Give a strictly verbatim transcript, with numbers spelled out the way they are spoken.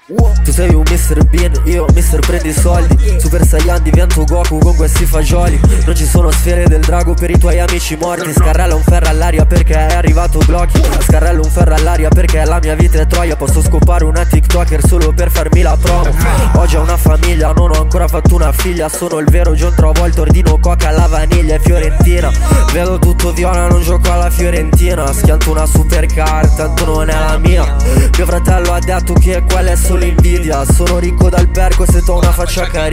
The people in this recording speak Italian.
Tu sei un mister Bean, io mister prendi soldi. Super Saiyan divento Goku con questi fagioli. Non ci sono sfere del drago per i tuoi amici morti. Scarrello un ferro all'aria perché è arrivato Glocky. Scarrello un ferro all'aria perché la mia vita è troia. Posso scopare una TikToker solo per farmi la promo. Oggi ho una famiglia, non ho ancora fatto una figlia. Sono il vero John Travolta, ordino coca alla vaniglia e fiorentina. Vedo tutto viola, non gioco alla fiorentina. Schianto una supercar, tanto non è la mia. Mio fratello ha detto che quella è solo invidia. Sono ricco dal perco se t'ho una faccia carina.